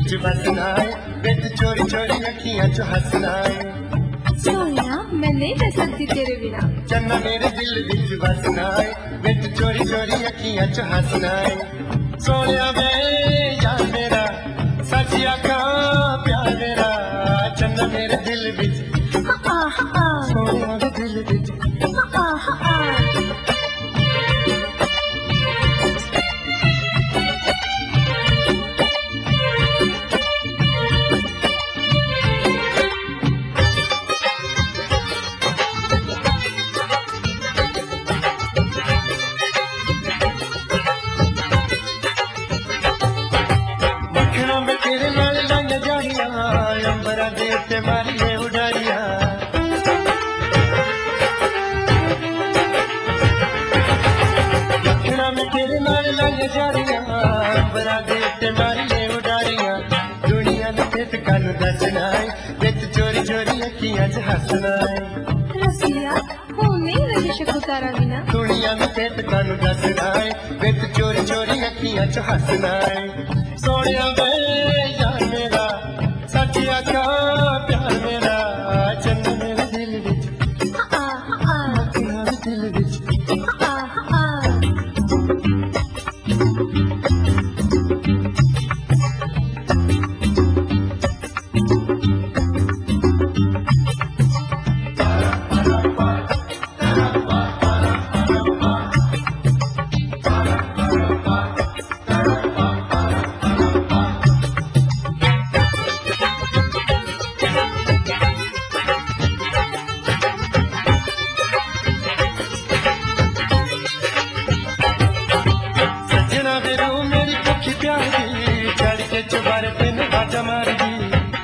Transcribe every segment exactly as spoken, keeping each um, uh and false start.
विच बसना है, विच चोरी चोरी अखियां चो हसना है। सोनिया मैं नहीं रह सकती तेरे बिना। चन्ना मेरे दिल विच बसना है, विच चोरी चोरी अखियां चो हसना है। सोनिया वे यार मेरा सच आखा प्यार मेरा, चन्ना मेरे दिल विच सोनिया वे दिल विच अंबरा दे उत्ते मारिए उडारिया। लखना में तेरे नाल लंघ जारिया, अंबरा दे उत्ते मारिए उडारिया। दुनिया ने फिट कानू दसना है, विच चोरी चोरी अखियां च हसना है। रसिया हूं नहीं रह सकूं तारा बिना। दुनिया ने फिट कानू दसना है, विच चोरी चोरी अखियां च हसना है। सोनिया वे यार मेरा सच आखा प्यार मेरा, चन्ना मेरे दिल विच मेरे दिल विच चुबारे तेन बाजा मार दी।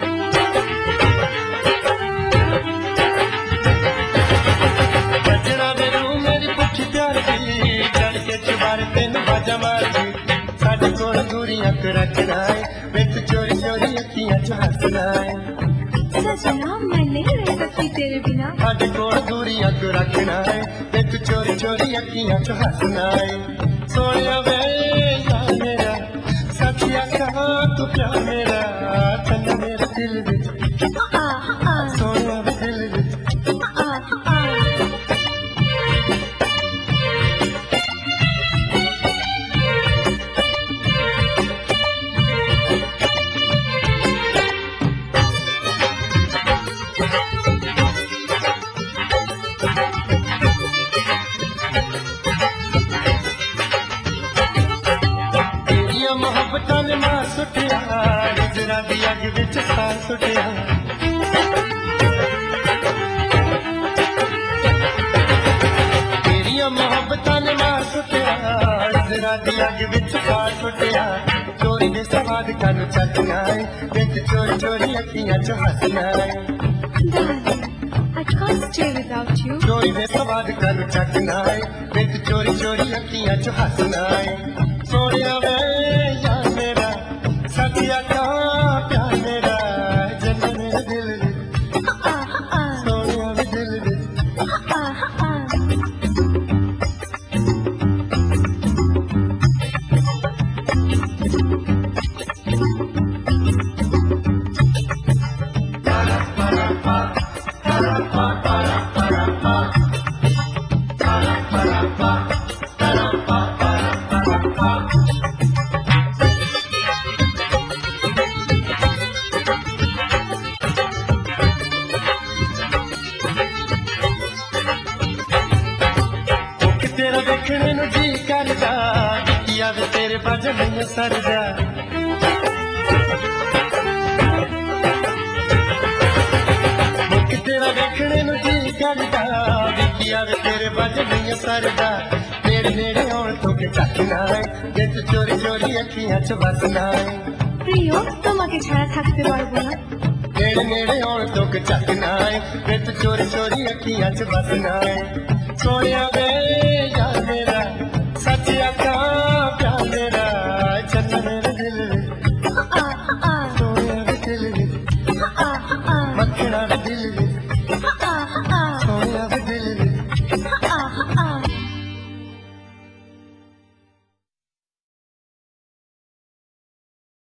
बजना मेरू मेरी भुखी प्यार दी, चढ़ के चुबारे तेन बाजा मार दी। साडे कोल दूरी अख रखना है, विच चोरी चोरी अखियां च हसना है। सजना मैं नहीं रह सकती तेरे बिना। साडे कोल दूरी अख रखना है, विच चोरी चोरी अखियां च हसना है। सोनिया वे यार मेरा सच आखा तू प्यार मेरा, चन्ना मेरे दिल विच सोनिया वे दिल विच मोहब्बत ने मार सुटिया, नजरा दी अग विच सार सुटिया। तेरिया मोहब्बत ने मार सुटिया, नजरा दी अग विच सार सुटिया। चोरी दे सवाद कानू चखना है, विच चोरी चोरी अखियां च हसना है। I can't stay without you. चोरी दे सवाद कानू चखना है, विच चोरी चोरी अखियां च हसना है। सोनिया वे यार मेरा सच आखा प्यार मेरा, चन्ना मेरे दिल विच सोनिया वे दिल विच तेरा देखने नू जी करदा, किया वे तेरे बाजा नहीं सरदा। मुख तेरा देखने नू जी करदा, किया वे तेरे बाजा नहीं सरदा। तेरे नेड़े आउण तो के चखना है, विच चोरी चोरी अखियां च बसना है। প্রিয় তোমাকে ছাড়া থাকতে পারবো না। तेरे नेड़े आउण तो के चखना है, विच चोरी चोरी अखियां च बसना है। सोनिया वे यार मेरा सच आखा